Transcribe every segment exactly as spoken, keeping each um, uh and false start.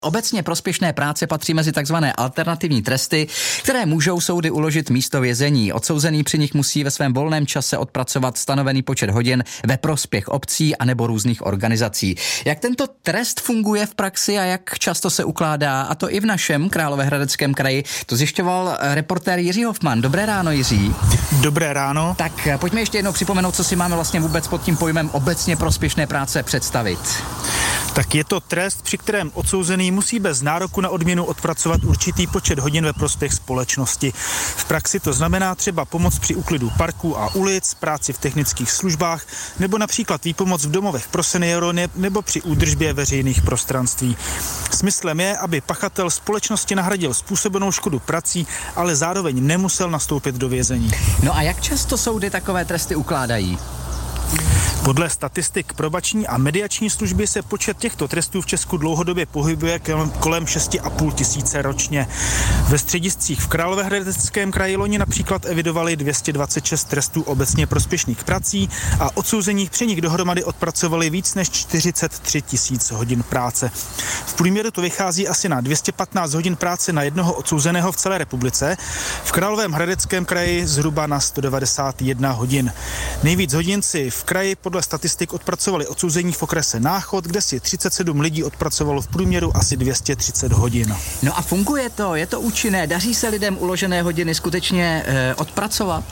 Obecně prospěšné práce patří mezi takzvané alternativní tresty, které můžou soudy uložit místo vězení. Odsouzený při nich musí ve svém volném čase odpracovat stanovený počet hodin ve prospěch obcí anebo různých organizací. Jak tento trest funguje v praxi a jak často se ukládá, a to i v našem Královéhradeckém kraji, to zjišťoval reportér Jiří Hofman. Dobré ráno, Jiří. Dobré ráno. Tak pojďme ještě jednou připomenout, co si máme vlastně vůbec pod tím pojmem obecně prospěšné práce představit. Tak je to trest, při kterém odsouzený musí bez nároku na odměnu odpracovat určitý počet hodin ve prospěch společnosti. V praxi to znamená třeba pomoc při úklidu parků a ulic, práci v technických službách nebo například výpomoc v domovech pro seniory nebo při údržbě veřejných prostranství. Smyslem je, aby pachatel společnosti nahradil způsobenou škodu prací, ale zároveň nemusel nastoupit do vězení. No a jak často soudy takové tresty ukládají? Podle statistik probační a mediační služby se počet těchto trestů v Česku dlouhodobě pohybuje kolem šest a půl tisíce ročně. Ve střediscích v Královéhradeckém kraji loni například evidovali dvě stě dvacet šest trestů obecně prospěšných prací a odsouzených při nich dohromady odpracovali víc než čtyřicet tři tisíc hodin práce. V průměru to vychází asi na dvě stě patnáct hodin práce na jednoho odsouzeného v celé republice, v Královéhradeckém kraji zhruba na sto devadesát jedna hodin. Nejvíc hodin si v kraji podle statistik odpracovali odsouzení v okrese Náchod, kde si třicet sedm lidí odpracovalo v průměru asi dvě stě třicet hodin. No a funguje to? Je to účinné? Daří se lidem uložené hodiny skutečně eh, odpracovat?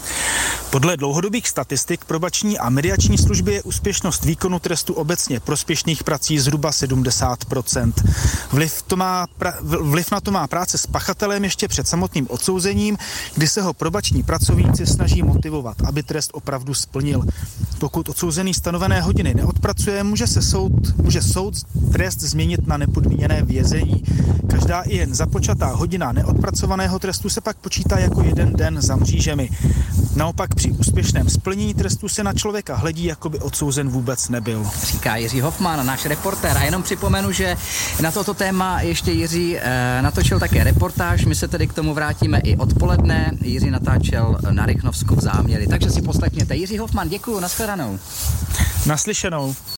Podle dlouhodobých statistik probační a mediační služby je úspěšnost výkonu trestu obecně prospěšných prací zhruba sedmdesát procent. Vliv, to má pra, vliv na to má práce s pachatelem ještě před samotným odsouzením, kdy se ho probační pracovníci snaží motivovat, aby trest opravdu splnil. Pokud odsouzený stanovené hodiny neodpracuje, může se soud, může soud trest změnit na nepodmíněné vězení. Každá i jen započatá hodina neodpracovaného trestu se pak počítá jako jeden den za mřížemi. Naopak při úspěšném splnění trestu se na člověka hledí, jako by odsouzen vůbec nebyl. Říká Jiří Hofman, náš reportér. A jenom připomenu, že na toto téma ještě Jiří e, natočil také reportáž. My se tedy k tomu vrátíme i odpoledne. Jiří natáčel na Rychnovsku v Záměli. Takže si poslechněte. Jiří Hofman, děkuju, nashledanou. Naslyšenou.